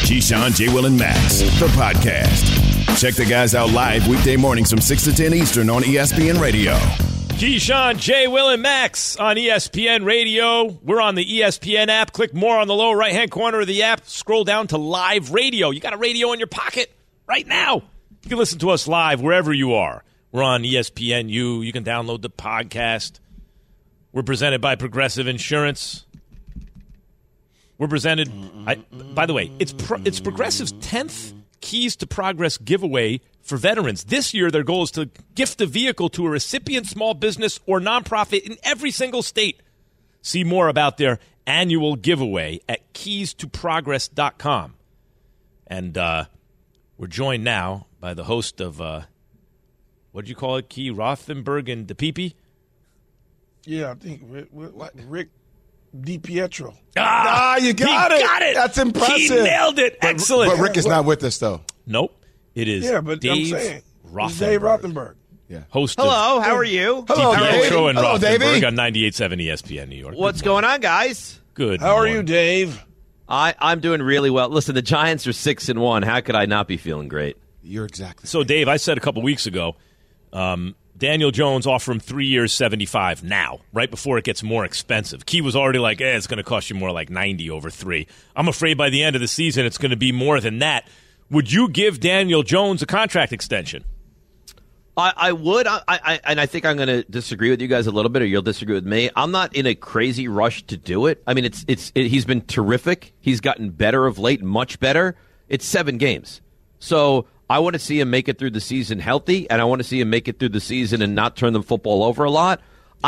Keyshawn, J. Will, and Max, the podcast. Check the guys out live weekday mornings from 6 to 10 Eastern on ESPN Radio. Keyshawn, J. Will, and Max on ESPN Radio. We're on the ESPN app. Click more on the lower right-hand corner of the app. Scroll down to live radio. You got a radio in your pocket right now. You can listen to us live wherever you are. We're on ESPNU. You can download the podcast. We're presented by Progressive Insurance. We're presented, by the way, it's Progressive's 10th Keys to Progress giveaway for veterans. This year, their goal is to gift a vehicle to a recipient small business or nonprofit in every single state. See more about their annual giveaway at keystoprogress.com. And we're joined now by the host of, what did you call it, Key Rothenberg and DePipe? Yeah, I think Rick DiPietro. You got it. Got it. That's impressive. He nailed it. Excellent. But Rick is not with us, though. Nope. It is Dave Rothenberg. It's Dave Rothenberg. Yeah. Host Hello, how are you? Hello, Dave. Show and Hello, Rothenberg Davey. on 98.7 ESPN New York. What's going on, guys? Good. How are morning. you, Dave? I'm doing really well. Listen, the Giants are 6-1. How could I not be feeling great? You're exactly So, Dave, I said a couple weeks ago, Daniel Jones offer him 3 years, 75 now, right before it gets more expensive. Key was already like, it's going to cost you more like 90 over 3. I'm afraid by the end of the season it's going to be more than that. Would you give Daniel Jones a contract extension? I would, and I think I'm going to disagree with you guys a little bit, or you'll disagree with me. I'm not in a crazy rush to do it. I mean, he's been terrific. He's gotten better of late, much better. It's 7 games. So I want to see him make it through the season healthy, and I want to see him make it through the season and not turn the football over a lot.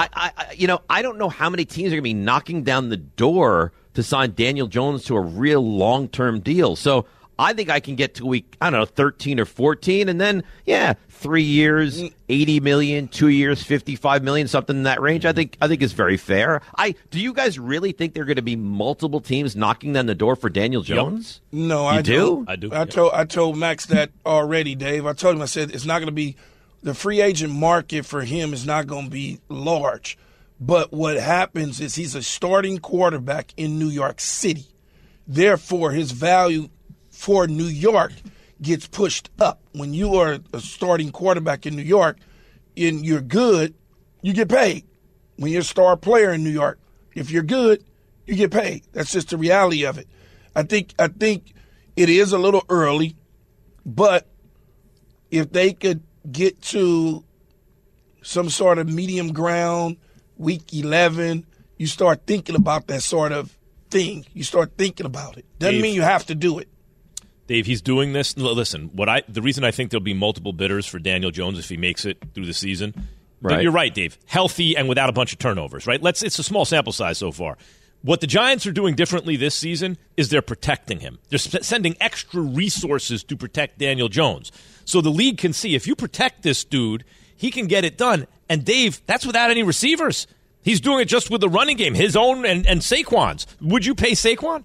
I don't know how many teams are going to be knocking down the door to sign Daniel Jones to a real long-term deal. So I think I can get to week, 13 or 14, and then, 3 years, $80 million, 2 years, $55 million, something in that range. I think is very fair. Do you guys really think there are going to be multiple teams knocking down the door for Daniel Jones? Yep. No, I do. I do. I told Max that already, Dave. I told him, I said it's not going to be the free agent market for him is not going to be large. But what happens is he's a starting quarterback in New York City. Therefore, his value for New York gets pushed up. When you are a starting quarterback in New York and you're good, you get paid. When you're a star player in New York, if you're good, you get paid. That's just the reality of it. I think it is a little early, but if they could get to some sort of medium ground, week 11, you start thinking about that sort of thing. You start thinking about it. Doesn't mean you have to do it. Dave, he's doing this. Listen, the reason I think there'll be multiple bidders for Daniel Jones if he makes it through the season. Right. You're right, Dave. Healthy and without a bunch of turnovers, right? It's a small sample size so far. What the Giants are doing differently this season is they're protecting him. They're sending extra resources to protect Daniel Jones. So the league can see if you protect this dude, he can get it done. And Dave, that's without any receivers. He's doing it just with the running game, his own and Saquon's. Would you pay Saquon?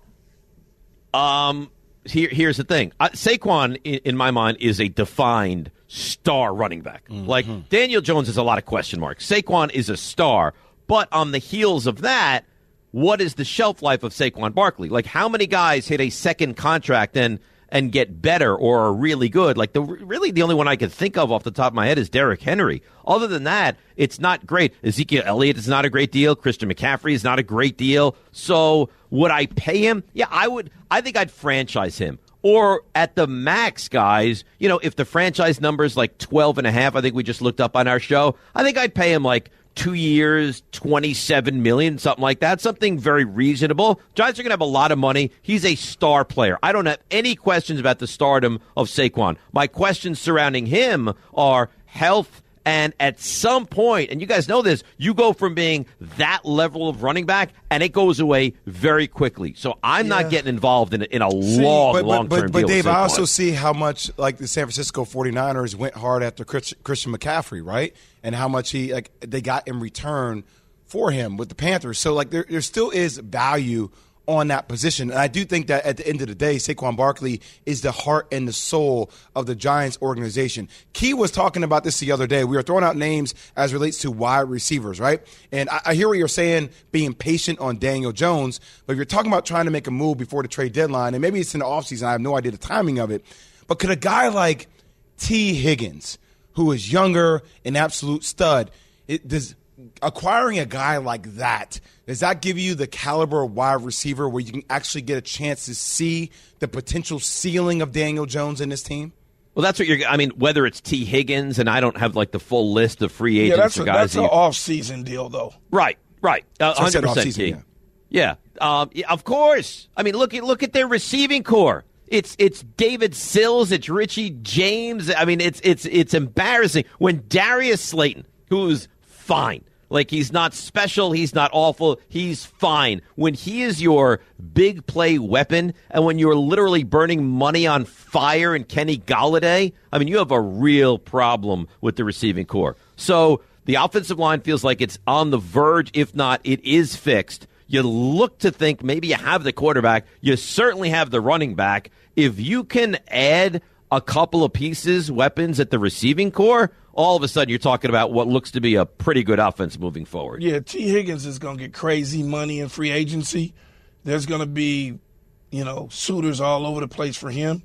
Here's the thing. Saquon, in my mind, is a defined star running back. Mm-hmm. Like, Daniel Jones has a lot of question marks. Saquon is a star. But on the heels of that, what is the shelf life of Saquon Barkley? Like, how many guys hit a second contract and get better or are really good? Like, really the only one I can think of off the top of my head is Derrick Henry. Other than that, it's not great. Ezekiel Elliott is not a great deal. Christian McCaffrey is not a great deal. So would I pay him? Yeah, I would. I think I'd franchise him. Or at the max, guys, if the franchise number is like 12.5, I think we just looked up on our show, I think I'd pay him like 2 years, $27 million, something like that. Something very reasonable. Giants are going to have a lot of money. He's a star player. I don't have any questions about the stardom of Saquon. My questions surrounding him are health, and at some point, and you guys know this, you go from being that level of running back, and it goes away very quickly. So I'm not getting involved in a long-term deal. But Dave, I also see how much, like, the San Francisco 49ers went hard after Christian McCaffrey, right? And how much they got in return for him with the Panthers. So, like, there still is value on that position. And I do think that at the end of the day, Saquon Barkley is the heart and the soul of the Giants organization. Key was talking about this the other day. We were throwing out names as relates to wide receivers, right? And I hear what you're saying, being patient on Daniel Jones, but if you're talking about trying to make a move before the trade deadline, and maybe it's in the offseason, I have no idea the timing of it, but could a guy like T. Higgins, who is younger, an absolute stud, does acquiring a guy like that, does that give you the caliber of wide receiver where you can actually get a chance to see the potential ceiling of Daniel Jones in this team? Well, that's what whether it's T. Higgins, and I don't have like the full list of free agents. Yeah, that's an off-season deal, though. Right. 100% T. Yeah. Of course. I mean, look at their receiving core. It's David Sills, it's Richie James. I mean, it's embarrassing when Darius Slayton, who's fine. Like, he's not special, he's not awful, he's fine. When he is your big play weapon, and when you're literally burning money on fire in Kenny Golladay, I mean, you have a real problem with the receiving core. So the offensive line feels like it's on the verge, if not, it is fixed. You look to think maybe you have the quarterback. You certainly have the running back. If you can add a couple of pieces, weapons at the receiving core, all of a sudden you're talking about what looks to be a pretty good offense moving forward. Yeah, T. Higgins is going to get crazy money in free agency. There's going to be, suitors all over the place for him.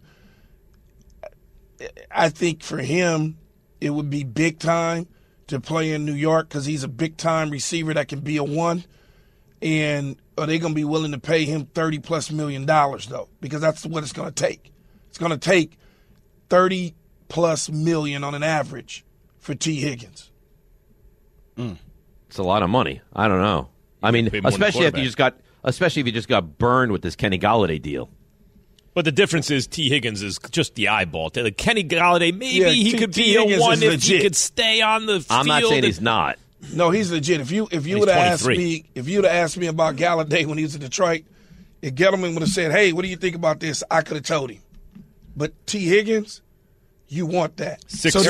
I think for him, it would be big time to play in New York because he's a big-time receiver that can be a one. And are they going to be willing to pay him $30+ million, though? Because that's what it's going to take. It's going to take $30+ million on an average for T. Higgins. It's a lot of money. I don't know. I mean, especially if you just got burned with this Kenny Golladay deal. But the difference is T. Higgins is just the eyeball. Kenny Golladay, maybe he could be a Higgins one if legit. he could stay on the field. I'm not saying he's not. No, he's legit. If you would have asked me about Golladay when he was in Detroit, if Gettleman would have said, "Hey, what do you think about this?" I could have told him. But T. Higgins, you want that.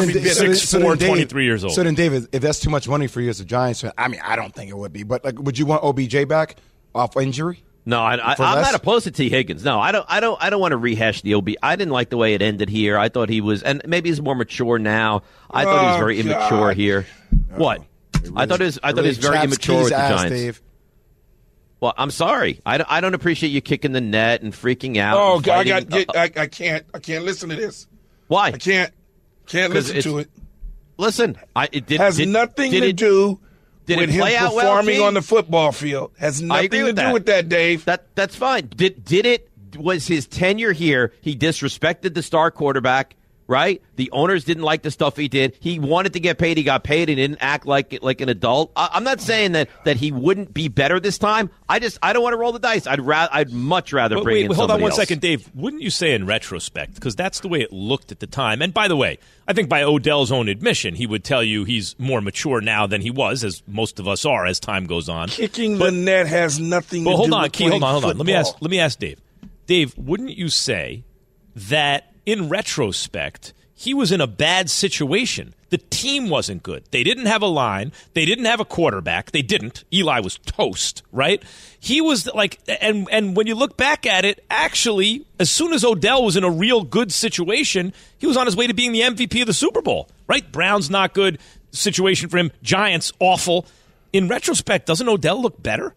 6'4", 23 years old. So then, David, if that's too much money for you as a Giants fan, I mean, I don't think it would be. But would you want OBJ back off injury? No, I'm not opposed to T. Higgins. No, I don't want to rehash the OB. I didn't like the way it ended here. I thought he was, and maybe he's more mature now. I thought he was very immature here. What? I thought he was very immature with the Giants. Dave. Well, I'm sorry. I don't appreciate you kicking the net and freaking out. Oh, God, I can't listen to this. Why? I can't listen to it. Listen, it has nothing to do with him performing on the football field. Has nothing to do with that, Dave. That's fine. Was his tenure here, he disrespected the star quarterback, right? The owners didn't like the stuff he did. He wanted to get paid. He got paid. He didn't act like an adult. I'm not saying that he wouldn't be better this time. I don't want to roll the dice. I'd much rather bring in somebody hold on one else. second, Dave. Wouldn't you say in retrospect, because that's the way it looked at the time, and by the way, I think by Odell's own admission, he would tell you he's more mature now than he was, as most of us are as time goes on. Kicking the net has nothing to do with playing hold on. football. Let me ask Dave. Dave, wouldn't you say that in retrospect, he was in a bad situation? The team wasn't good. They didn't have a line. They didn't have a quarterback. They didn't. Eli was toast, right? He was like, and when you look back at it, actually, as soon as Odell was in a real good situation, he was on his way to being the MVP of the Super Bowl, right? Browns not good situation for him. Giants awful. In retrospect, doesn't Odell look better?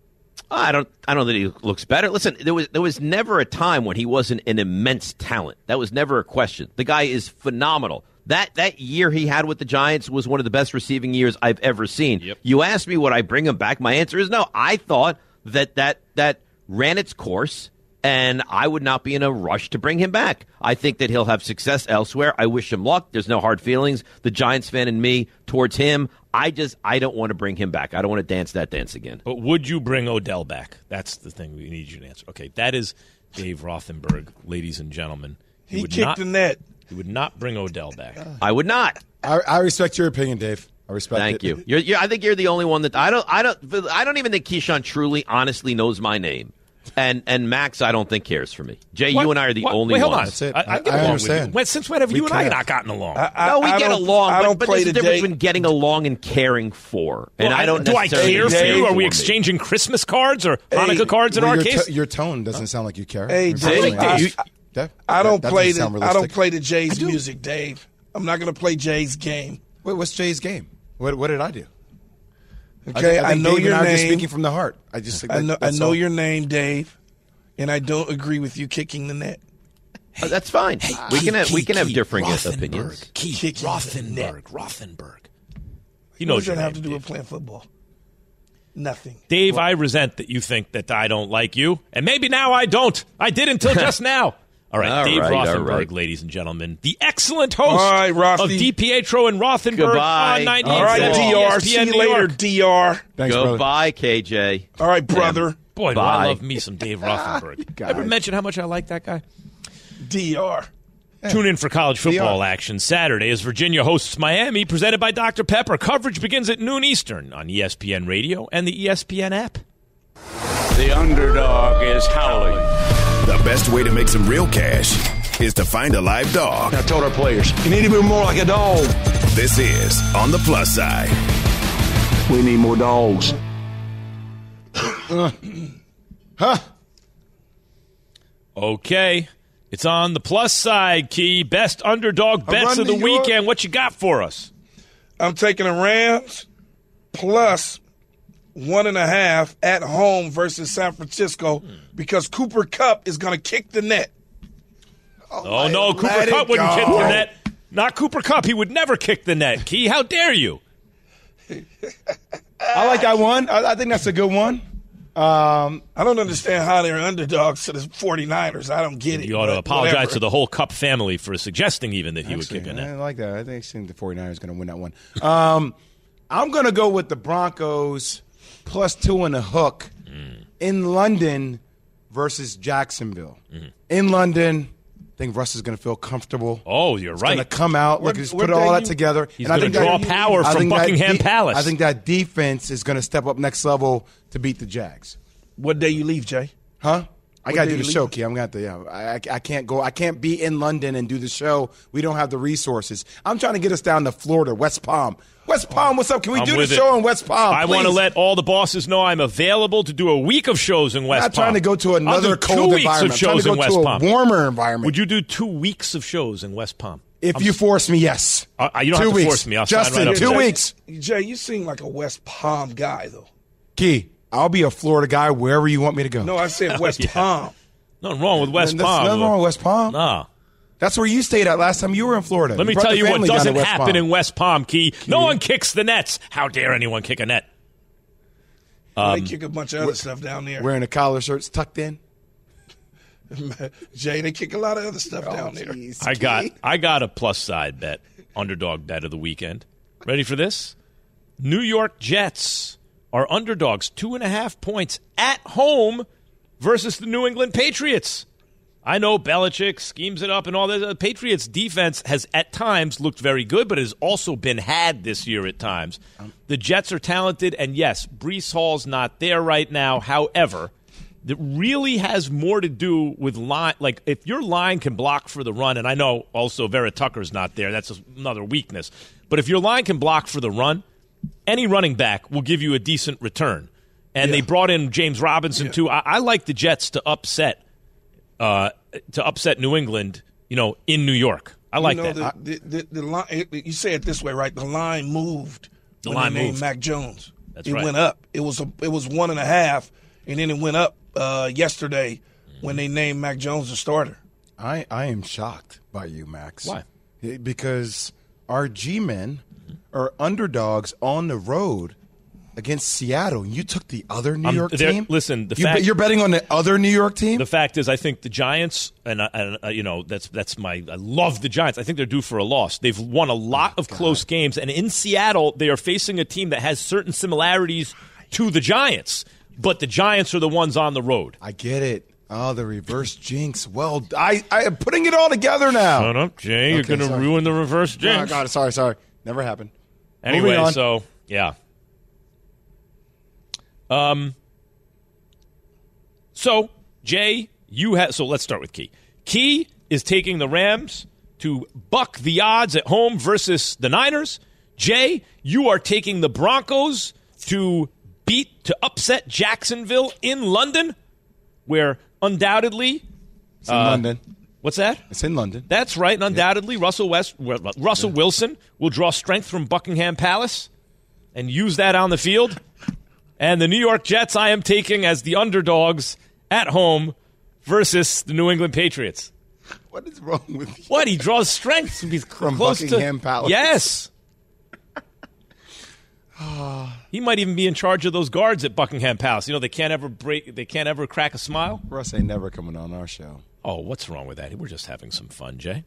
I don't think he looks better. Listen, there was never a time when he wasn't an immense talent. That was never a question. The guy is phenomenal. That year he had with the Giants was one of the best receiving years I've ever seen. Yep. You asked me would I bring him back? My answer is no. I thought that ran its course, and I would not be in a rush to bring him back. I think that he'll have success elsewhere. I wish him luck. There's no hard feelings. The Giants fan in me towards him, I don't want to bring him back. I don't want to dance that dance again. But would you bring Odell back? That's the thing we need you to answer. Okay, that is Dave Rothenberg, ladies and gentlemen. He kicked the net. He would not bring Odell back. I would not. I respect your opinion, Dave. I respect Thank it. you. I think you're the only one that I don't even think Keyshawn truly, honestly knows my name. And Max, I don't think cares for me. Jay, What? you and I are the What? only Wait, hold on. ones. That's it. I get I along understand. with you. Since when have you and I not gotten along? No, we get don't- along, I don't but play there's a the difference day. between getting along and caring for. And Well, I don't do I necessarily care for Dave, you? Are we me. exchanging Christmas cards or Hanukkah cards in Well, our your case? your tone doesn't sound like you care. Hey, Unfortunately, Dave, I don't that play doesn't sound realistic. the Jays music, Dave. I'm not going to play Jay's game. Wait, what's Jay's game? What did I do? Okay, I think know Dave your and I are just name. speaking from the heart. I know your name, Dave, and I don't agree with you kicking the net. That's fine. We can have differing opinions. Keith Rothenberg. He knows What does your that have name, to do Dave. with playing football? Nothing. Dave, I resent that you think that I don't like you, and maybe now I don't. I did until just now. All right, All Dave right, all Rothenberg, right. ladies and gentlemen, the excellent host All right, Rothy. of DiPietro and Rothenberg Goodbye. on 98. All right, Well, DR. See you later, DR. Thanks, brother. Goodbye, KJ. All right, brother. Boy, do I Bye. love me some Dave Rothenberg. God. Ever mention how much I like that guy? DR. Tune in for college football action Saturday as Virginia hosts Miami, presented by Dr. Pepper. Coverage begins at noon Eastern on ESPN Radio and the ESPN app. The underdog is howling. The best way to make some real cash is to find a live dog. I told our players, you need to be more like a dog. This is On the Plus Side. We need more dogs. Okay. It's on the plus side, Key. Best underdog bets run of the New York. weekend. What you got for us? I'm taking the Rams plus 1.5 at home versus San Francisco because Cooper Kupp is going to kick the net. Oh, no, Cooper Kupp wouldn't kick the net. Not Cooper Kupp. He would never kick the net, Key. How dare you? I like that one. I think that's a good one. I don't understand how they're underdogs to the 49ers. I don't get it. You ought to but apologize whatever. to the whole Kupp family for suggesting even that he would kick a I net. like that. I think the 49ers are going to win that one. I'm going to go with the Broncos plus 2.5 in London versus Jacksonville. In London, I think Russ is going to feel comfortable. Oh, you're He's right. going to come out, look, he's What put all day that you- together. He's I gonna think draw that- power I from think that Buckingham Palace. I think that defense is going to step up next level to beat the Jags. What day you leave, Jay? Huh? I got to day do the you show, leaving? Key. I'm going to have to, I can't go. I can't be in London and do the show. We don't have the resources. I'm trying to get us down to Florida, West Palm. West Palm, what's up? Can we I'm do the with it. show in West Palm? I want to please? let all the bosses know I'm available to do a week of shows in West I'm not Palm. trying to go to another I'll do cold 2 weeks environment. of I'm trying shows to in go West to Palm. a warmer environment. Would you do 2 weeks of shows in West Palm? If you force me, yes. You don't 2 have to weeks. force me. I'll sign Justin, right up. 2 Jay, weeks. Jay, you seem like a West Palm guy, though. Key, I'll be a Florida guy wherever you want me to go. No, I said West yeah. Palm. Nothing wrong with West There's Palm. nothing wrong with West Palm. Nah. That's where you stayed at last time you were in Florida. Let me brought tell the you what family down to doesn't West happen Palm. in West Palm, Key. No one kicks the nets. How dare anyone kick a net? They kick a bunch of other stuff down there. Wearing a collar shirts tucked in. Jay, they kick a lot of other stuff down there. Jeez, I got a plus side bet, underdog bet of the weekend. Ready for this? New York Jets are underdogs 2.5 points at home versus the New England Patriots. I know Belichick schemes it up and all that. The Patriots' defense has at times looked very good, but has also been had this year at times. The Jets are talented, and yes, Breece Hall's not there right now. However, that really has more to do with line. Like, if your line can block for the run, and I know also Vera Tucker's not there. That's another weakness. But if your line can block for the run, any running back will give you a decent return. And they brought in James Robinson, too. I like the Jets to upset New England, in New York. I like that. The line. You say it this way, right? The line moved. The when line they named moved. Mac Jones. That's it right. went up. It was 1.5, and then it went up yesterday when they named Mac Jones the starter. I am shocked by you, Max. Why? Because our G-men are underdogs on the road against Seattle. You took the other New York team? Listen, you're betting on the other New York team? The fact is, I think the Giants, and that's I love the Giants. I think they're due for a loss. They've won a lot of close games, and in Seattle, they are facing a team that has certain similarities to the Giants, but the Giants are the ones on the road. I get it. Oh, the reverse jinx. Well, I am putting it all together now. Shut up, Jay. You're Okay, going to sorry. ruin the reverse Oh, jinx. God, sorry. Never happened. Anyway, Moving on. so, yeah. So, Jay, so let's start with Key. Key is taking the Rams to buck the odds at home versus the Niners. Jay, you are taking the Broncos to upset Jacksonville in London, where undoubtedly It's in London. What's that? It's in London. That's right, and undoubtedly Russell Wilson will draw strength from Buckingham Palace and use that on the field. And the New York Jets I am taking as the underdogs at home versus the New England Patriots. What is wrong with you? What? He draws strength From close Buckingham to, Palace? Yes. He might even be in charge of those guards at Buckingham Palace. You know, they can't ever crack a smile. Russ ain't never coming on our show. Oh, what's wrong with that? We're just having some fun, Jay.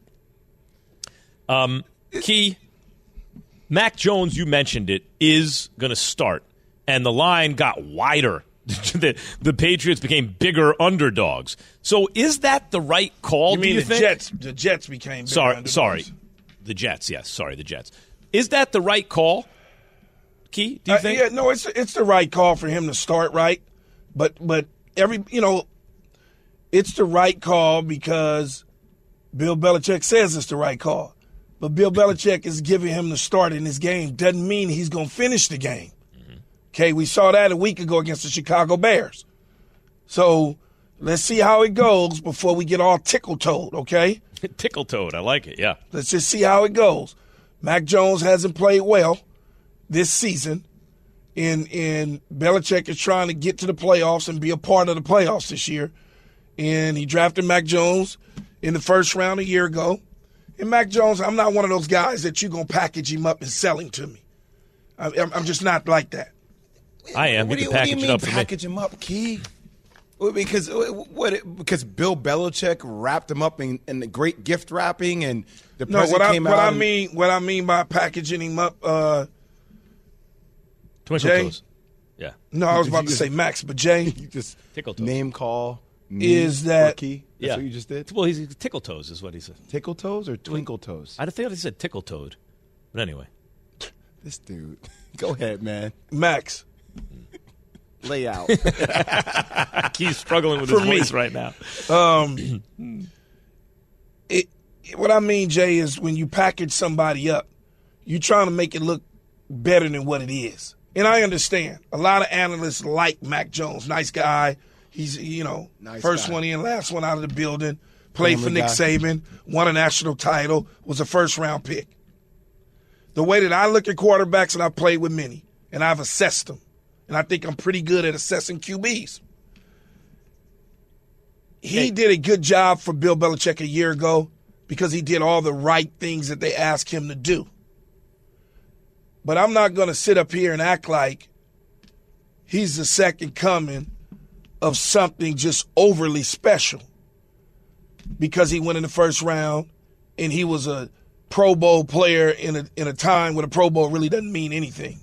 Key, Mac Jones, you mentioned it, is going to start. And the line got wider. The Patriots became bigger underdogs. So is that the right call, You mean do you the think? Jets? The Jets became bigger underdogs. Sorry. The Jets, yes. Sorry, the Jets. Is that the right call, Key, do you think? Yeah, no, it's the right call for him to start right. But it's the right call because Bill Belichick says it's the right call. But Bill Belichick is giving him the start in this game. Doesn't mean he's going to finish the game. Okay, we saw that a week ago against the Chicago Bears. So let's see how it goes before we get all tickle-toed, okay? Tickle-toed, I like it, yeah. Let's just see how it goes. Mac Jones hasn't played well this season, and Belichick is trying to get to the playoffs and be a part of the playoffs this year. And he drafted Mac Jones in the first round a year ago. And Mac Jones, I'm not one of those guys that you're going to package him up and sell him to me. I'm just not like that. I am. What do you mean package him up, Key? Because Bill Belichick wrapped him up in the great gift wrapping, and the president came out. What I mean by packaging him up, Twinkle Jay? toes. Yeah. No, I was about to say Max, but Jay, You just Tickle toes. name call me Is that- Key? That's Yeah. what you just did? Well, he's tickle toes is what he said. Tickle toes or twinkle toes? I think he said tickle toed. But anyway. This dude. Go ahead, man. Max. Lay out. He's struggling with For his me. voice right now. What I mean, Jay, is when you package somebody up, you're trying to make it look better than what it is. And I understand. A lot of analysts like Mac Jones. Nice guy. He's, Nice first guy. one in, last one out of the building. Played for Family Nick guy. Saban. Won a national title. Was a first-round pick. The way that I look at quarterbacks, and I've played with many, and I've assessed them, and I think I'm pretty good at assessing QBs. He did a good job for Bill Belichick a year ago because he did all the right things that they asked him to do. But I'm not going to sit up here and act like he's the second coming of something just overly special because he went in the first round and he was a Pro Bowl player in a time when a Pro Bowl really doesn't mean anything.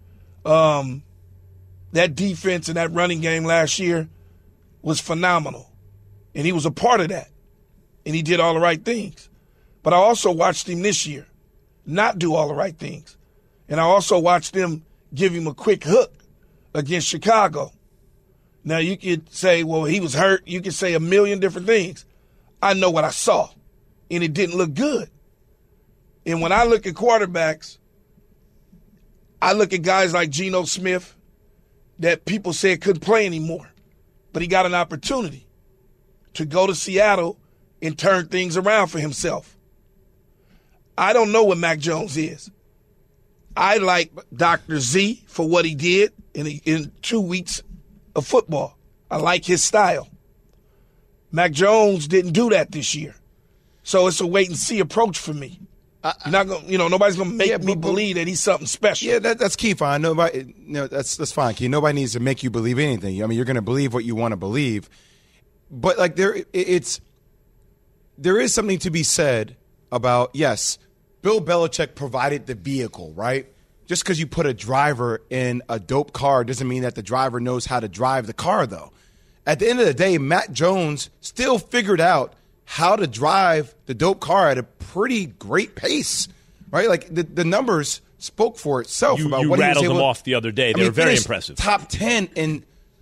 That defense and that running game last year was phenomenal. And he was a part of that. And he did all the right things. But I also watched him this year not do all the right things. And I also watched them give him a quick hook against Chicago. Now, you could say, well, he was hurt. You could say a million different things. I know what I saw, and it didn't look good. And when I look at quarterbacks, I look at guys like Geno Smith that people said couldn't play anymore. But he got an opportunity to go to Seattle and turn things around for himself. I don't know what Mac Jones is. I like Dr. Z for what he did in 2 weeks of football. I like his style. Mac Jones didn't do that this year. So it's a wait-and-see approach for me. You're not gonna, nobody's going to make me believe that he's something special. Yeah, that's key, fine. Nobody, that's fine, Key. Nobody needs to make you believe anything. I mean, you're going to believe what you want to believe. But like there is something to be said about, yes, Bill Belichick provided the vehicle, right? Just because you put a driver in a dope car doesn't mean that the driver knows how to drive the car, though. At the end of the day, Mac Jones still figured out how to drive the dope car at a pretty great pace, right? Like the numbers spoke for itself about You what he was rattled able them to, off the other day. They were very finished impressive. Top 10 in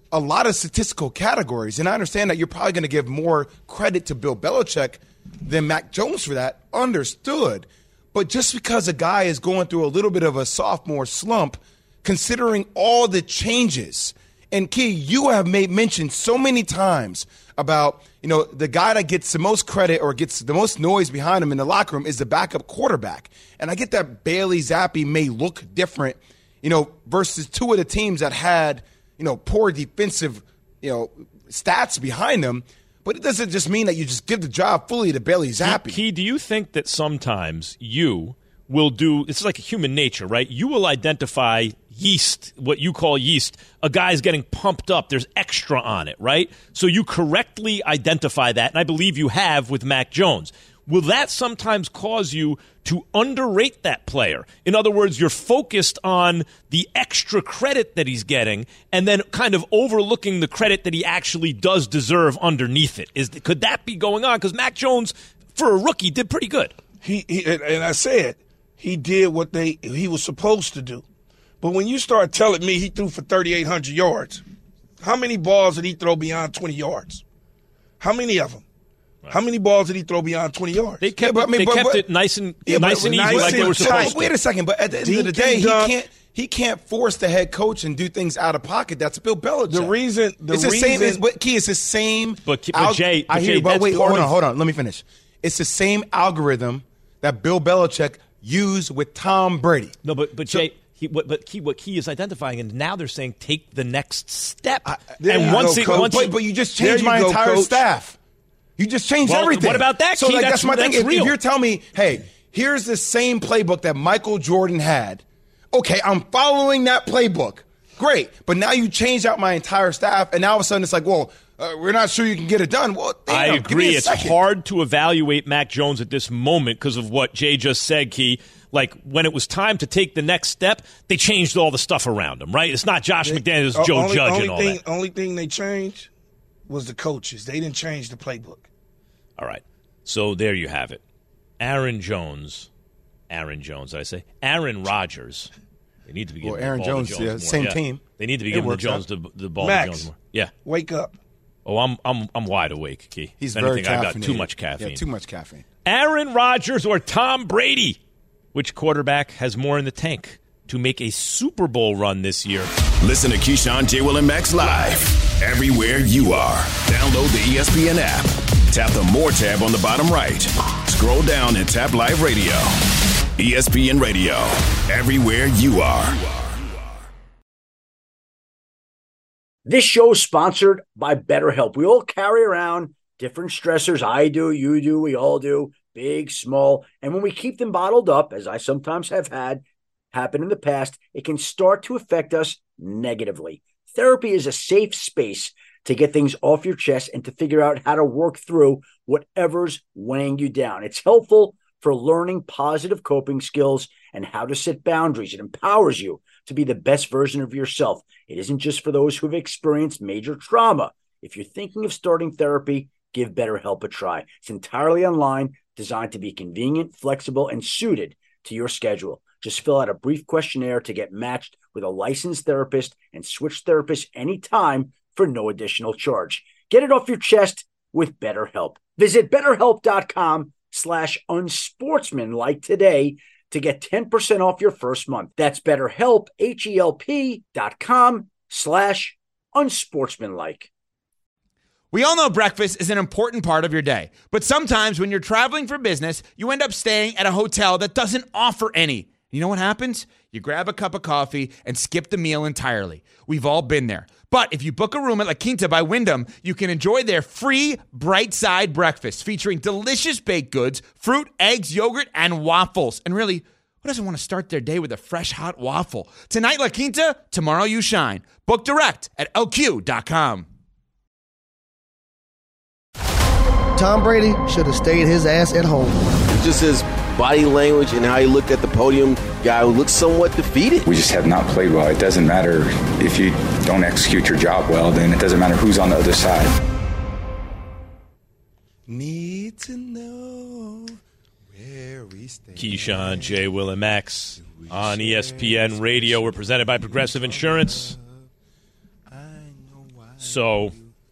a lot of statistical categories. And I understand that you're probably going to give more credit to Bill Belichick than Mac Jones for that. Understood. But just because a guy is going through a little bit of a sophomore slump, considering all the changes, and Key, you have made mention so many times about, the guy that gets the most credit or gets the most noise behind him in the locker room is the backup quarterback. And I get that Bailey Zappi may look different, versus two of the teams that had, poor defensive, stats behind them. But it doesn't just mean that you just give the job fully to Bailey Zappi. Key, do you think that sometimes you will do, it's like a human nature, right? You will identify yeast, what you call yeast, a guy's getting pumped up, there's extra on it, right? So you correctly identify that, and I believe you have with Mac Jones. Will that sometimes cause you to underrate that player? In other words, you're focused on the extra credit that he's getting and then kind of overlooking the credit that he actually does deserve underneath it. Could that be going on? Because Mac Jones, for a rookie, did pretty good. And I said, he did what he was supposed to do. But when you start telling me he threw for 3,800 yards, how many balls did he throw beyond 20 yards? How many of them? Right. How many balls did he throw beyond 20 yards? They kept it nice and easy like they were supposed to. Wait a second, but at the end of the day, he can't force the head coach and do things out of pocket. That's Bill Belichick. It's the same. But Jay, hold on. Let me finish. It's the same algorithm that Bill Belichick used with Tom Brady. No, but Jay. What Key is identifying, and now they're saying take the next step. But you just changed my entire staff. You just changed everything. What about that, Key? So that's my thing. If real. you're telling me, hey, here's the same playbook that Michael Jordan had, okay, I'm following that playbook. Great. But now you changed out my entire staff, and now all of a sudden it's like, well, we're not sure you can get it done. Well, I agree. It's hard to evaluate Mac Jones at this moment because of what Jay just said, Key. Like, when it was time to take the next step, they changed all the stuff around him, right? It's not Josh McDaniels, Joe Judge, and all that. The only thing they changed was the coaches. They didn't change the playbook. All right. So there you have it. Aaron Rodgers. They need to be giving Aaron the ball Jones, to Jones more. same team. They need to be giving the ball Max, to Jones more. Yeah. Wake up. Oh, I'm wide awake, Key. He's if very anything, caffeinated. I've got too much caffeine. Yeah, too much caffeine. Aaron Rodgers or Tom Brady? Which quarterback has more in the tank to make a Super Bowl run this year? Listen to Keyshawn, J. Will, and Max live everywhere you are. Download the ESPN app. Tap the More tab on the bottom right. Scroll down and tap Live Radio. ESPN Radio. Everywhere you are. This show is sponsored by BetterHelp. We all carry around different stressors. I do, you do, we all do. Big, small, and when we keep them bottled up, as I sometimes have had happen in the past, it can start to affect us negatively. Therapy is a safe space to get things off your chest and to figure out how to work through whatever's weighing you down. It's helpful for learning positive coping skills and how to set boundaries. It empowers you to be the best version of yourself. It isn't just for those who have experienced major trauma. If you're thinking of starting therapy, give BetterHelp a try. It's entirely online, designed to be convenient, flexible, and suited to your schedule. Just fill out a brief questionnaire to get matched with a licensed therapist and switch therapists anytime for no additional charge. Get it off your chest with BetterHelp. Visit BetterHelp.com/unsportsmanlike today to get 10% off your first month. That's BetterHelp, HELP.com/unsportsmanlike. We all know breakfast is an important part of your day, but sometimes when you're traveling for business, you end up staying at a hotel that doesn't offer any. You know what happens? You grab a cup of coffee and skip the meal entirely. We've all been there. But if you book a room at La Quinta by Wyndham, you can enjoy their free Bright Side breakfast featuring delicious baked goods, fruit, eggs, yogurt, and waffles. And really, who doesn't want to start their day with a fresh hot waffle? Tonight, La Quinta, tomorrow you shine. Book direct at LQ.com. Tom Brady should have stayed his ass at home. Just his body language and how he looked at the podium, guy who looked somewhat defeated. We just have not played well. It doesn't matter if you don't execute your job well, then it doesn't matter who's on the other side. Need to know where we stand. Keyshawn, J. Will, and Max on ESPN Radio. We're presented by Progressive Insurance. So,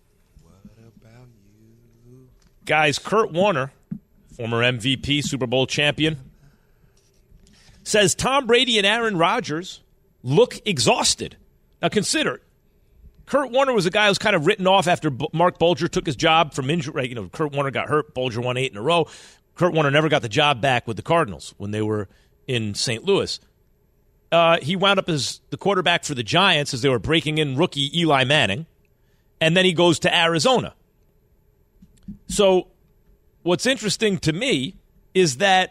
guys, Kurt Warner, former MVP, Super Bowl champion, says Tom Brady and Aaron Rodgers look exhausted. Now, consider, Kurt Warner was a guy who was kind of written off after Mark Bulger took his job from injury. Kurt Warner got hurt. Bulger won 8 in a row. Kurt Warner never got the job back with the Cardinals when they were in St. Louis. He wound up as the quarterback for the Giants as they were breaking in rookie Eli Manning. And then he goes to Arizona. So what's interesting to me is that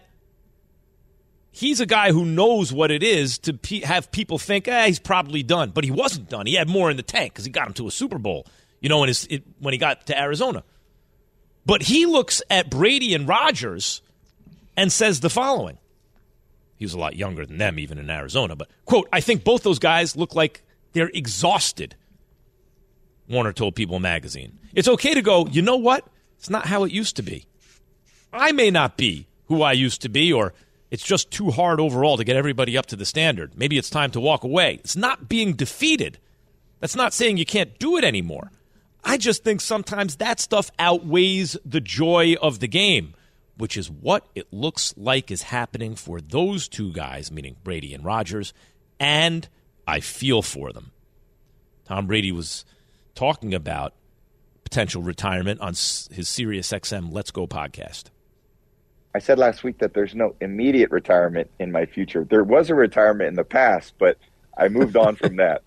he's a guy who knows what it is to have people think, he's probably done. But he wasn't done. He had more in the tank because he got him to a Super Bowl, when he got to Arizona. But he looks at Brady and Rodgers and says the following. He was a lot younger than them, even in Arizona. But, quote, I think both those guys look like they're exhausted, Warner told People magazine. It's okay to go, you know what? It's not how it used to be. I may not be who I used to be, or it's just too hard overall to get everybody up to the standard. Maybe it's time to walk away. It's not being defeated. That's not saying you can't do it anymore. I just think sometimes that stuff outweighs the joy of the game, which is what it looks like is happening for those two guys, meaning Brady and Rodgers, and I feel for them. Tom Brady was talking about potential retirement on his SiriusXM Let's Go podcast. I said last week that there's no immediate retirement in my future. There was a retirement in the past, but I moved on from that.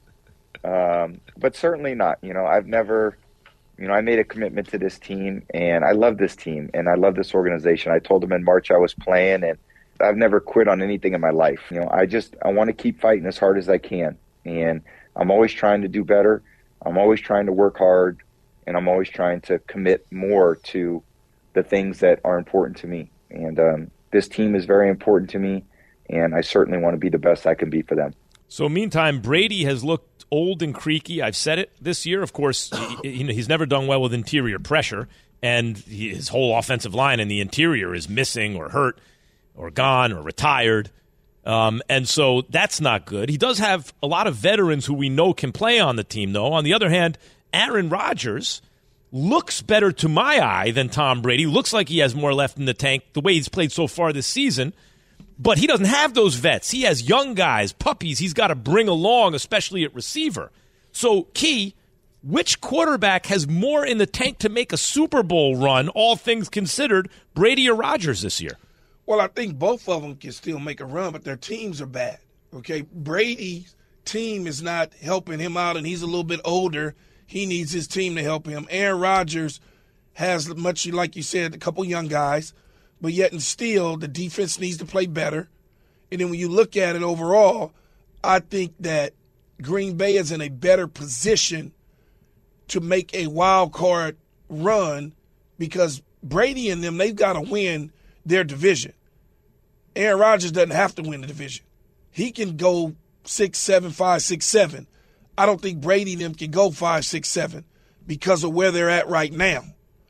But certainly not. I've never, I made a commitment to this team, and I love this team, and I love this organization. I told them in March I was playing, and I've never quit on anything in my life. I want to keep fighting as hard as I can, and I'm always trying to do better. I'm always trying to work hard, and I'm always trying to commit more to the things that are important to me. And this team is very important to me, and I certainly want to be the best I can be for them. So meantime, Brady has looked old and creaky. I've said it this year. Of course, he's never done well with interior pressure, and his whole offensive line in the interior is missing or hurt or gone or retired. And so that's not good. He does have a lot of veterans who we know can play on the team, though. On the other hand, Aaron Rodgers looks better to my eye than Tom Brady. Looks like he has more left in the tank the way he's played so far this season. But he doesn't have those vets. He has young guys, puppies he's got to bring along, especially at receiver. So, Key, which quarterback has more in the tank to make a Super Bowl run, all things considered, Brady or Rodgers this year? Well, I think both of them can still make a run, but their teams are bad. Okay, Brady's team is not helping him out, and he's a little bit older. He needs his team to help him. Aaron Rodgers has, much like you said, a couple young guys, but yet and still the defense needs to play better. And then when you look at it overall, I think that Green Bay is in a better position to make a wild card run because Brady and them, they've got to win their division. Aaron Rodgers doesn't have to win the division. He can go 6-7, 5-6-7. I don't think Brady and them can go 5-6-7 because of where they're at right now.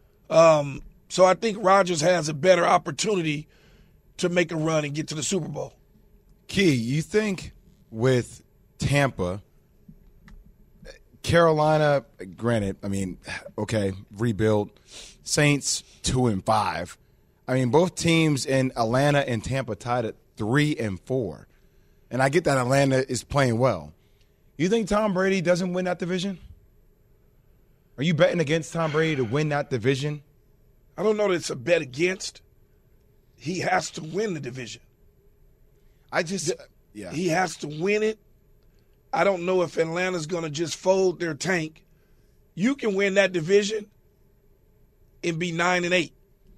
So I think Rodgers has a better opportunity to make a run and get to the Super Bowl. Key, you think with Tampa, Carolina, granted, okay, rebuild, Saints 2-5. Both teams in Atlanta and Tampa tied at 3-4. And I get that Atlanta is playing well. You think Tom Brady doesn't win that division? Are you betting against Tom Brady to win that division? I don't know that it's a bet against. He has to win the division. He has to win it. I don't know if Atlanta's going to just fold their tank. You can win that division and be 9-8.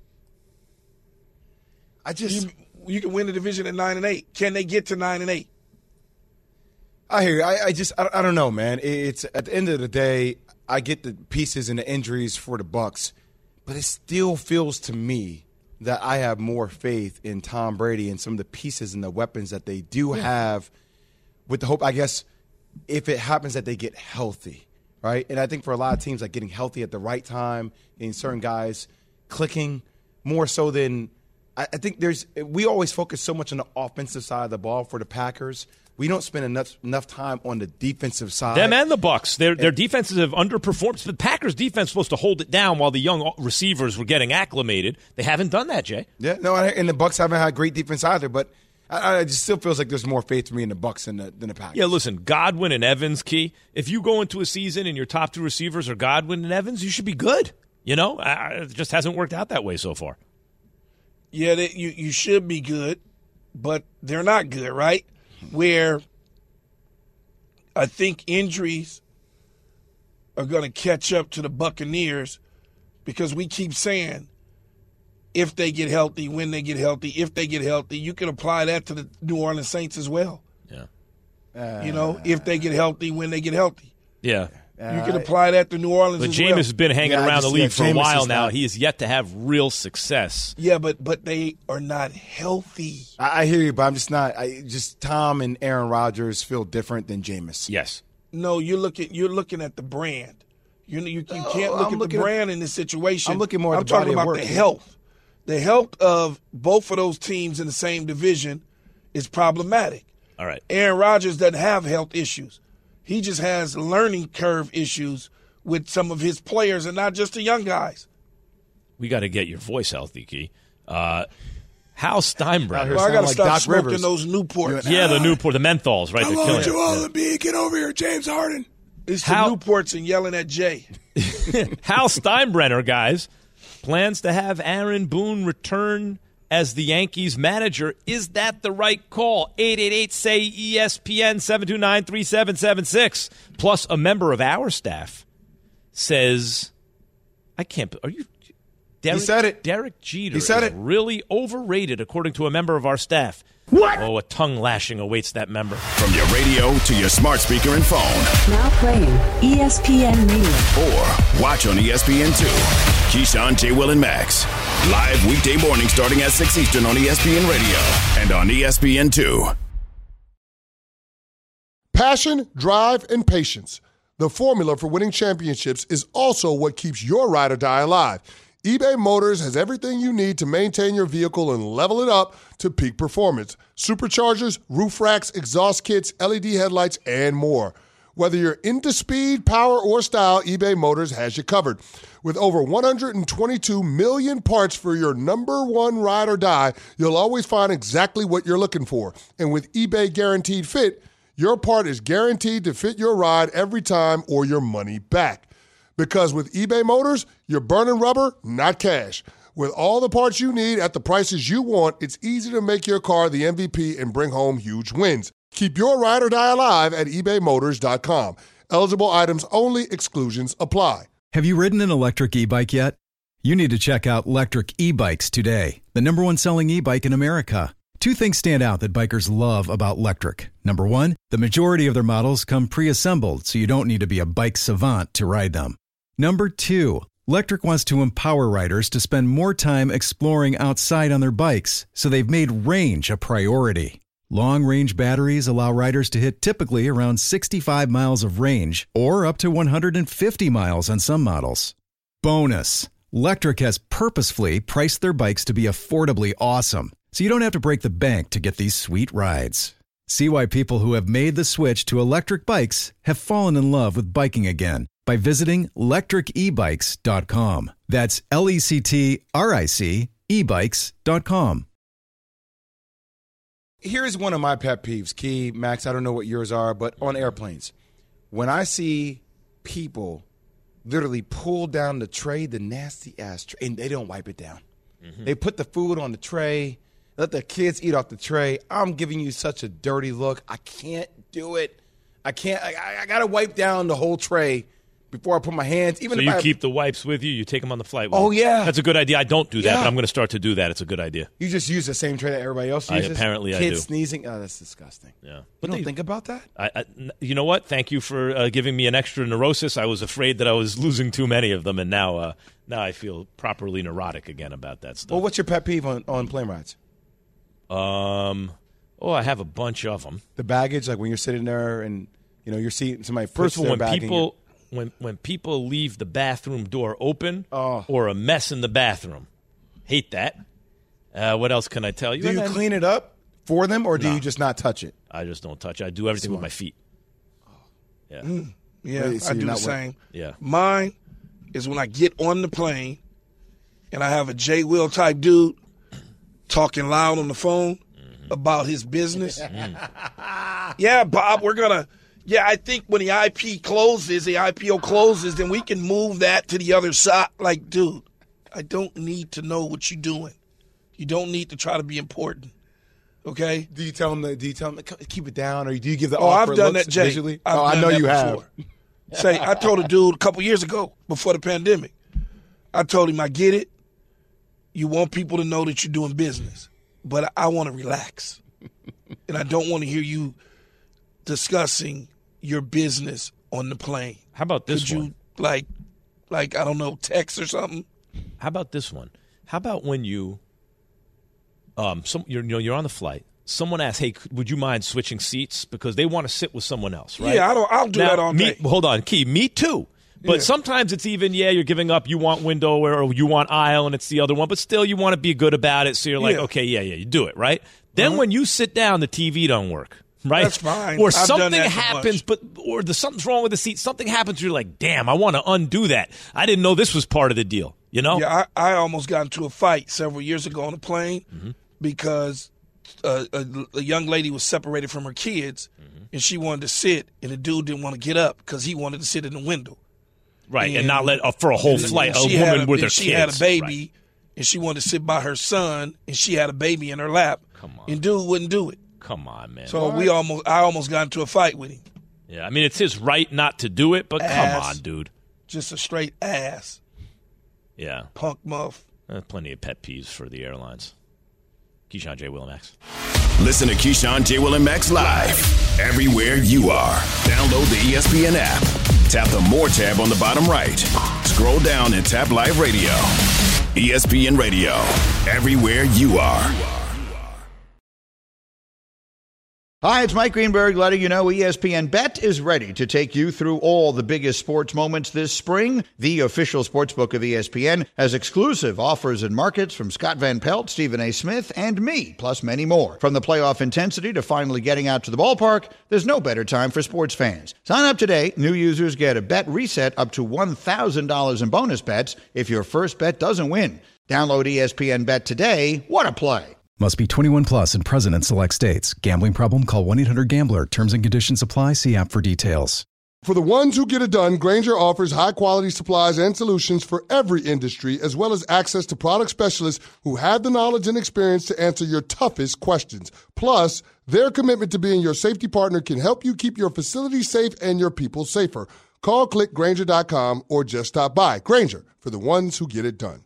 You can win the division at 9-8. Can they get to 9-8? I hear you. I don't know, man. It's at the end of the day, I get the pieces and the injuries for the Bucs, but it still feels to me that I have more faith in Tom Brady and some of the pieces and the weapons that they do have, with the hope, I guess, if it happens that they get healthy, right? And I think for a lot of teams, getting healthy at the right time, getting certain guys clicking more so than I think we always focus so much on the offensive side of the ball for the Packers. We don't spend enough time on the defensive side. Them and the Bucs, their defenses have underperformed. The Packers' defense was supposed to hold it down while the young receivers were getting acclimated. They haven't done that, Jay. Yeah, no, and the Bucs haven't had great defense either. But I just still feels like there's more faith for me in the Bucs than the Packers. Yeah, listen, Godwin and Evans, Key. If you go into a season and your top two receivers are Godwin and Evans, you should be good. You know, it just hasn't worked out that way so far. Yeah, you should be good, but they're not good, right? Where I think injuries are going to catch up to the Buccaneers because we keep saying if they get healthy, when they get healthy, if they get healthy. You can apply that to the New Orleans Saints as well. Yeah. If they get healthy, when they get healthy. Yeah. You can apply that to New Orleans but as Jameis well. has been hanging around the league for a while now. Not. He has yet to have real success. Yeah, but they are not healthy. I hear you, but I'm just not. Tom and Aaron Rodgers feel different than Jameis. Yes. No, you're looking at the brand. You can't look at the brand in this situation. I'm looking more at I'm the body talking of about work. the health. The health of both of those teams in the same division is problematic. All right. Aaron Rodgers doesn't have health issues. He just has learning curve issues with some of his players and not just the young guys. We got to get your voice healthy, Key. Hal Steinbrenner. Well, I got to like stop Doc smoking Rivers. those Newports. Yeah, the Newport, the menthols, right? Come on, Joel it. Embiid, get over here, James Harden. It's the Newports and yelling at Jay. Hal Steinbrenner, guys, plans to have Aaron Boone return as the Yankees manager. Is that the right call? 888-SAY-ESPN, 729-3776. Plus, a member of our staff says, I can't, are you... Derek, He said it. Derek Jeter He said is it. really overrated, according to a member of our staff. What? Oh, a tongue lashing awaits that member. From your radio to your smart speaker and phone. Now playing ESPN Radio. Or watch on ESPN2. Keyshawn, J. Will, and Max. Live weekday morning starting at 6 Eastern on ESPN Radio and on ESPN2. Passion, drive, and patience. The formula for winning championships is also what keeps your ride or die alive. eBay Motors has everything you need to maintain your vehicle and level it up to peak performance. Superchargers, roof racks, exhaust kits, LED headlights, and more. Whether you're into speed, power, or style, eBay Motors has you covered. With over 122 million parts for your number one ride or die, you'll always find exactly what you're looking for. And with eBay Guaranteed Fit, your part is guaranteed to fit your ride every time or your money back. Because with eBay Motors, you're burning rubber, not cash. With all the parts you need at the prices you want, it's easy to make your car the MVP and bring home huge wins. Keep your ride or die alive at ebaymotors.com. Eligible items only. Exclusions apply. Have you ridden an electric e-bike yet? You need to check out Lectric E-Bikes today, the #1 selling e-bike in America. Two things stand out that bikers love about Lectric. Number one, the majority of their models come pre-assembled, so you don't need to be a bike savant to ride them. Number two, Lectric wants to empower riders to spend more time exploring outside on their bikes, so they've made range a priority. Long-range batteries allow riders to hit typically around 65 miles of range, or up to 150 miles on some models. Bonus, Lectric has purposefully priced their bikes to be affordably awesome, so you don't have to break the bank to get these sweet rides. See why people who have made the switch to electric bikes have fallen in love with biking again by visiting lectricebikes.com. That's LECTRIC ebikes.com. Here's one of my pet peeves, Key, Max, I don't know what yours are, but on airplanes, when I see people literally pull down the tray, the nasty-ass tray, and they don't wipe it down. Mm-hmm. They put the food on the tray, let the kids eat off the tray. I'm giving you such a dirty look. I can't do it. I can't. I got to wipe down the whole tray before I put my hands. Even so if you I keep the wipes with you? You take them on the flight? Oh, yeah. That's a good idea. I don't do that, Yeah. but I'm going to start to do that. It's a good idea. You just use the same tray that everybody else uses? Apparently I Kids do. sneezing? Oh, that's disgusting. Yeah. But don't think about that? You know what? Thank you for giving me an extra neurosis. I was afraid that I was losing too many of them, and now I feel properly neurotic again about that stuff. Well, what's your pet peeve on plane rides? I have a bunch of them. The baggage, like when you're sitting there and you're seeing somebody. First of all, when people when people leave the bathroom door open or a mess in the bathroom, hate that. What else can I tell you? Do you clean it up for them, or do you just not touch it? I just don't touch it. I do everything with my feet. Yeah. Yeah, So I you're do the not same. Yeah. Mine is when I get on the plane and I have a Jay Will type dude talking loud on the phone about his business. Yeah, Bob, I think when the IPO closes, then we can move that to the other side. Like, dude, I don't need to know what you're doing. You don't need to try to be important. Okay? Do you tell them to keep it down, or do you give the I've awkward done looks that, Jay. visually? I've I done know that you before. have. Say, I told a dude a couple years ago before the pandemic. I told him, I get it. You want people to know that you're doing business, but I want to relax, and I don't want to hear you discussing your business on the plane. How about this Could one? you like I don't know, text or something? How about this one? How about when you you're on the flight. Someone asks, "Hey, would you mind switching seats?" Because they want to sit with someone else, right? Yeah, I'll do that all day. Hold on, Key. Me too. But sometimes it's even, you're giving up. You want window or you want aisle, and it's the other one. But still, you want to be good about it. So you're like, okay, you do it, right? Then when you sit down, the TV don't work, right? That's fine. Or I've done something that happens, or something's wrong with the seat. Something happens. You're like, damn, I want to undo that. I didn't know this was part of the deal. You know? Yeah, I almost got into a fight several years ago on a plane because a young lady was separated from her kids, and she wanted to sit, and the dude didn't want to get up because he wanted to sit in the window. Right, and not let for a whole flight a woman with her kids. She had a baby, right. and she wanted to sit by her son, and she had a baby in her lap. Come on. And dude wouldn't do it. Come on, man. So I almost got into a fight with him. Yeah, I mean, it's his right not to do it, but Ass. come on, dude. Just a straight ass. Yeah. Punk muff. Plenty of pet peeves for the airlines. Keyshawn, J. Will, and Max. Listen to Keyshawn, J. Will, and Max live everywhere you are. Download the ESPN app. Tap the More tab on the bottom right. Scroll down and tap Live Radio. ESPN Radio. Everywhere you are. Hi, it's Mike Greenberg letting you know ESPN Bet is ready to take you through all the biggest sports moments this spring. The official sportsbook of ESPN has exclusive offers and markets from Scott Van Pelt, Stephen A. Smith, and me, plus many more. From the playoff intensity to finally getting out to the ballpark, there's no better time for sports fans. Sign up today. New users get a bet reset up to $1,000 in bonus bets if your first bet doesn't win. Download ESPN Bet today. What a play. Must be 21 plus and present in select states. Gambling problem? Call 1-800-GAMBLER. Terms and conditions apply. See app for details. For the ones who get it done, Grainger offers high-quality supplies and solutions for every industry, as well as access to product specialists who have the knowledge and experience to answer your toughest questions. Plus, their commitment to being your safety partner can help you keep your facility safe and your people safer. Call, click Grainger.com, or just stop by. Grainger, for the ones who get it done.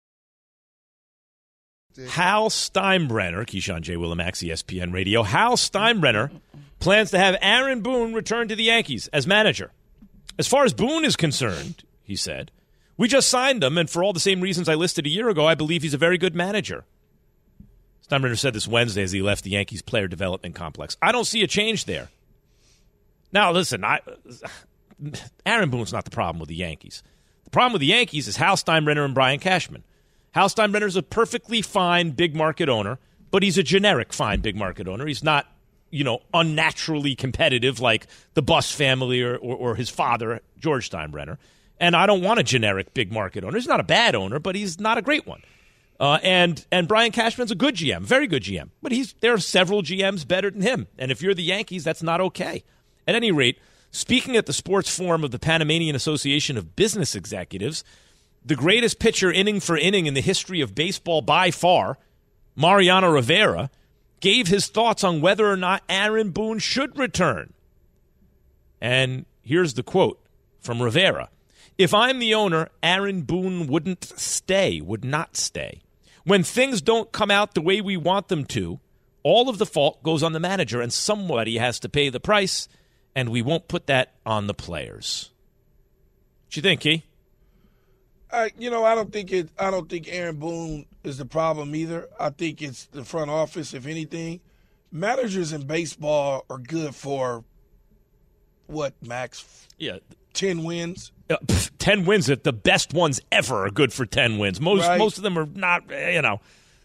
Hal Steinbrenner, Keyshawn, J. Will, and Max, ESPN Radio. Hal Steinbrenner plans to have Aaron Boone return to the Yankees as manager. As far as Boone is concerned, he said, we just signed him, and for all the same reasons I listed a year ago, I believe he's a very good manager. Steinbrenner said this Wednesday as he left the Yankees player development complex. I don't see a change there. Now, listen, Aaron Boone's not the problem with the Yankees. The problem with the Yankees is Hal Steinbrenner and Brian Cashman. Hal Steinbrenner is a perfectly fine big market owner, but he's a generic fine big market owner. He's not, unnaturally competitive like the Buss family or his father, George Steinbrenner. And I don't want a generic big market owner. He's not a bad owner, but he's not a great one. And Brian Cashman's a good GM, very good GM. But there are several GMs better than him. And if you're the Yankees, that's not okay. At any rate, speaking at the sports forum of the Panamanian Association of Business Executives, the greatest pitcher inning for inning in the history of baseball by far, Mariano Rivera, gave his thoughts on whether or not Aaron Boone should return. And here's the quote from Rivera. If I'm the owner, Aaron Boone would not stay. When things don't come out the way we want them to, all of the fault goes on the manager, and somebody has to pay the price, and we won't put that on the players. What you think, Key? I don't think Aaron Boone is the problem either. I think it's the front office, if anything. Managers in baseball are good for what, Max? Yeah. 10 wins? 10 wins. The best ones ever are good for 10 wins. Most of them are not,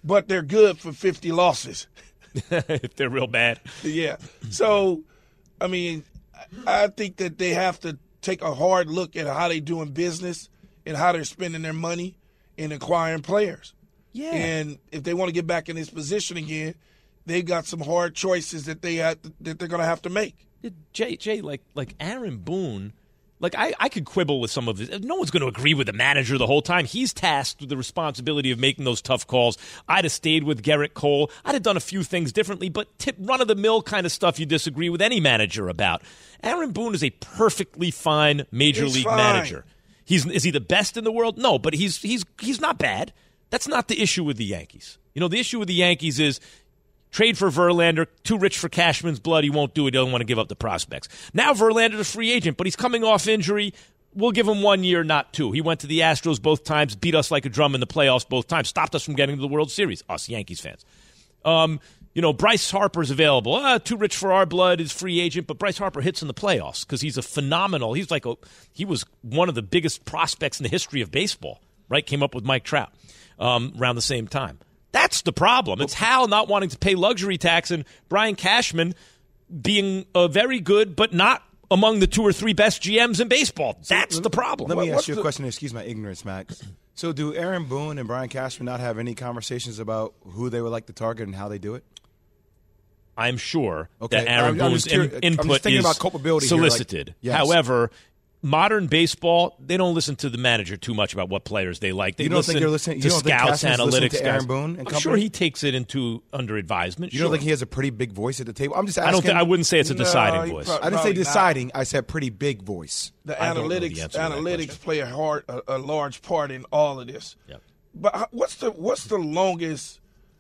but they're good for 50 losses. If they're real bad. Yeah. So, I mean, I think that they have to take a hard look at how they're doing business and how they're spending their money in acquiring players. Yeah. And if they want to get back in this position again, they've got some hard choices that they're going to have to make. Jay, like Aaron Boone, like I could quibble with some of this. No one's going to agree with the manager the whole time. He's tasked with the responsibility of making those tough calls. I'd have stayed with Garrett Cole. I'd have done a few things differently, but run-of-the-mill kind of stuff you disagree with any manager about. Aaron Boone is a perfectly fine major league manager. Is he the best in the world? No, but he's not bad. That's not the issue with the Yankees. You know, the issue with the Yankees is trade for Verlander, too rich for Cashman's blood. He won't do it. He doesn't want to give up the prospects. Now Verlander's a free agent, but he's coming off injury. We'll give him 1 year, not 2. He went to the Astros both times, beat us like a drum in the playoffs both times, stopped us from getting to the World Series, us Yankees fans. Bryce Harper's available. Too rich for our blood, is free agent, but Bryce Harper hits in the playoffs because he's a phenomenal. He was one of the biggest prospects in the history of baseball, right? Came up with Mike Trout around the same time. That's the problem. It's Hal not wanting to pay luxury tax and Brian Cashman being very good, but not among the 2 or 3 best GMs in baseball. That's the problem. Let me ask you a question. Excuse my ignorance, Max. So do Aaron Boone and Brian Cashman not have any conversations about who they would like to target and how they do it? I'm sure that Aaron Boone's input is solicited. Like, yes. However, modern baseball, they don't listen to the manager too much about what players they like. They listen to scouts, analytics. To Aaron Boone and I'm sure he takes it under advisement. You don't think he has a pretty big voice at the table? I'm just asking. I wouldn't say it's a deciding voice. I didn't say deciding. I said pretty big voice. The analytics play a large part in all of this. Yep. But what's the longest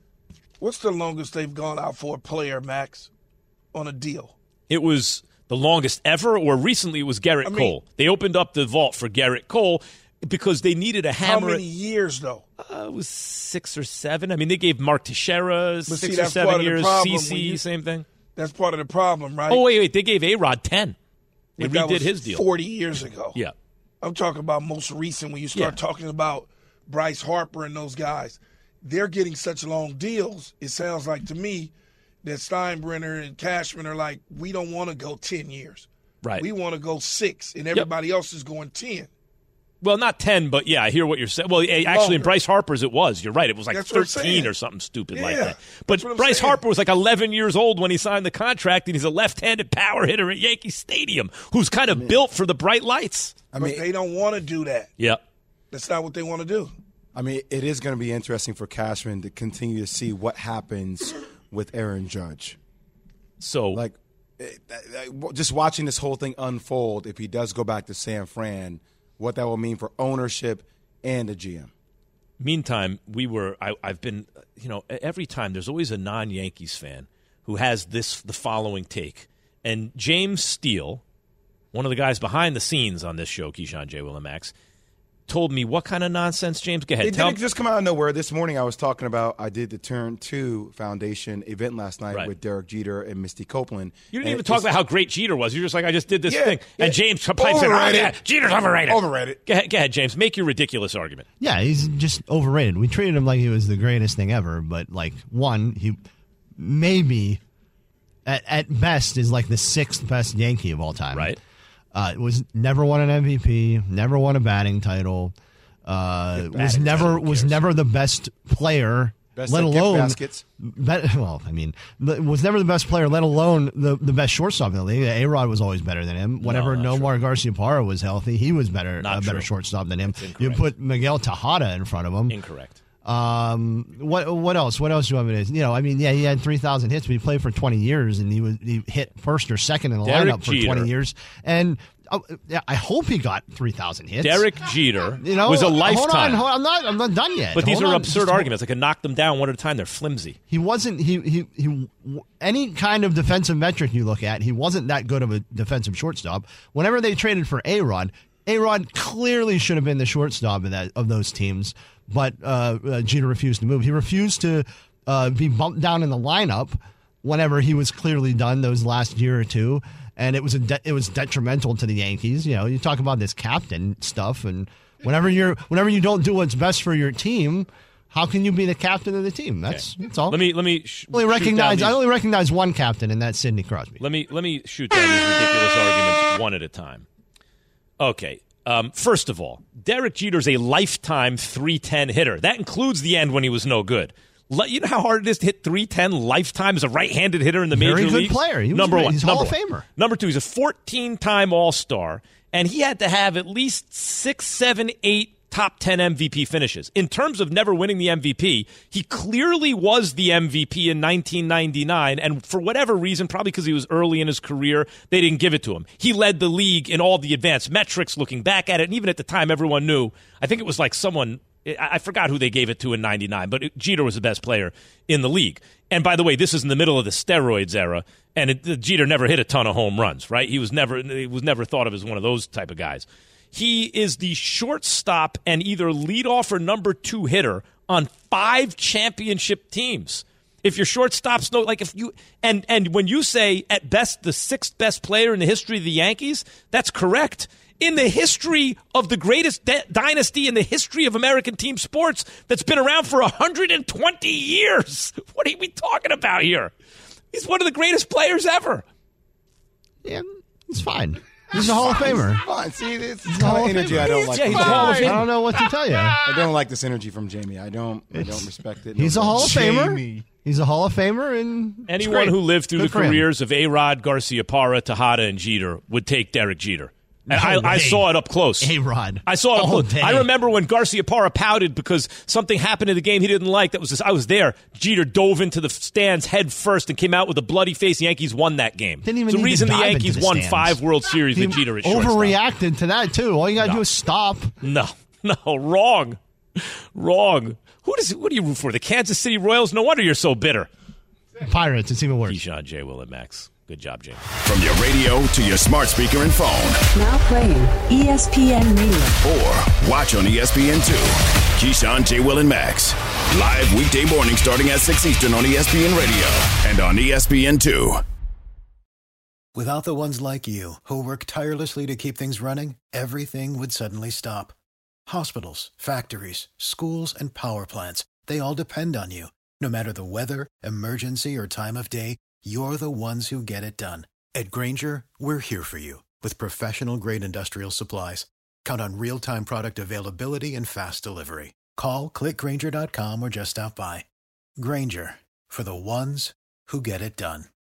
they've gone out for a player, Max, on a deal? It was the longest ever, or recently it was Garrett Cole. They opened up the vault for Garrett Cole because they needed a hammer. How many years, though? It was 6 or 7. I mean, they gave Mark Teixeira 6 or 7 years. CC, same thing. That's part of the problem, right? Oh, wait. They gave A-Rod 10. They redid his deal 40 years ago. Yeah. I'm talking about most recent when you start talking about Bryce Harper and those guys. They're getting such long deals, it sounds like to me, that Steinbrenner and Cashman are like, we don't want to go 10 years. Right. We want to go 6, and everybody else is going 10. Well, not 10, but yeah, I hear what you're saying. Well, actually, in Bryce Harper's it was. You're right. It was like 13 or something stupid like that. But Bryce Harper was like 11 years old when he signed the contract, and he's a left-handed power hitter at Yankee Stadium who's kind of built for the bright lights. But they don't want to do that. Yeah. That's not what they want to do. I mean, it is going to be interesting for Cashman to continue to see what happens with Aaron Judge. So, just watching this whole thing unfold, if he does go back to San Fran, what that will mean for ownership and the GM. Meantime, I've been, every time there's always a non-Yankees fan who has the following take. And James Steele, one of the guys behind the scenes on this show, Keyshawn, J. Will, and Max, told me what kind of nonsense, James? Go ahead. It didn't just come out of nowhere. This morning I was talking about, I did the Turn 2 Foundation event last night with Derek Jeter and Misty Copeland. You didn't even talk about how great Jeter was. You're just like, I just did this thing. And James pipes in, Jeter's overrated. Overrated. Go ahead, James. Make your ridiculous argument. Yeah, he's just overrated. We treated him like he was the greatest thing ever, but he maybe at best is like the 6th best Yankee of all time. Right. Was never won an MVP, never won a batting title. Was never the best player, let alone baskets. Was never the best player, let alone the best shortstop in the league. A-Rod was always better than him. Whenever Nomar Garciaparra was healthy, he was better shortstop than him. You put Miguel Tejada in front of him. Incorrect. What else? What else do you want me to? He had 3,000 hits, but he played for 20 years, and he hit first or second in the lineup for 20 years. And I hope he got 3,000 hits. Derek Jeter was a lifetime. Hold on, I'm not done yet. But these are absurd arguments. I can knock them down one at a time. They're flimsy. He wasn't. He any kind of defensive metric you look at, he wasn't that good of a defensive shortstop. Whenever they traded for A-Rod clearly should have been the shortstop of those teams. But Jeter refused to move. He refused to be bumped down in the lineup whenever he was clearly done those last year or two, and it was detrimental to the Yankees. You talk about this captain stuff, and whenever you don't do what's best for your team, How can you be the captain of the team? That's all. Let me I only recognize one captain, and that's Sidney Crosby. Let me shoot down these ridiculous arguments one at a time. Okay. First of all, Derek Jeter's a lifetime 310 hitter. That includes the end when he was no good. You know how hard it is to hit 310 lifetime as a right-handed hitter in the major leagues? Very good player. Number one. He's a Hall of Famer. Number two, he's a 14-time All-Star, and he had to have at least 6, 7, 8 top 10 MVP finishes. In terms of never winning the MVP, he clearly was the MVP in 1999, and for whatever reason, probably because he was early in his career, they didn't give it to him. He led the league in all the advanced metrics, looking back at it, and even at the time, everyone knew. I think it was like someone, I forgot who they gave it to in 99, but Jeter was the best player in the league. And by the way, this is in the middle of the steroids era, and Jeter never hit a ton of home runs, right? He was never thought of as one of those type of guys. He is the shortstop and either leadoff or number 2 hitter on 5 championship teams. If your shortstop's and when you say at best the 6th best player in the history of the Yankees, that's correct. In the history of the greatest dynasty in the history of American team sports that's been around for 120 years. What are we talking about here? He's one of the greatest players ever. Yeah, it's fine. He's a Hall of Famer. Fine. See, this kind of energy I don't like. Yeah, he's a Hall of Famer. I don't know what to tell you. I don't like this energy from Jamie. I don't respect it. He's a Hall of Famer. He's a Hall of Famer, and anyone who lived through the careers of A-Rod, Garciaparra, Tejada, and Jeter would take Derek Jeter. And I saw it up close. A-Rod. I saw it up close. I remember when Garciaparra pouted because something happened in the game he didn't like. I was there. Jeter dove into the stands head first and came out with a bloody face. The Yankees won that game. Didn't even it's the reason the Yankees won stands. 5 World Series with Jeter at shortstop. Overreacted to that, too. All you got to do is stop. No, wrong. What do you root for? The Kansas City Royals? No wonder you're so bitter. Pirates. It's even worse. Keyshawn, J. Will, and Max. Good job, Jay. From your radio to your smart speaker and phone. Now playing ESPN Radio. Or watch on ESPN2. Keyshawn, J. Will, and Max. Live weekday morning starting at 6 Eastern on ESPN Radio and on ESPN2. Without the ones like you, who work tirelessly to keep things running, everything would suddenly stop. Hospitals, factories, schools, and power plants, they all depend on you. No matter the weather, emergency, or time of day, you're the ones who get it done. At Grainger, we're here for you with professional-grade industrial supplies. Count on real-time product availability and fast delivery. Call, click Grainger.com, or just stop by. Grainger, for the ones who get it done.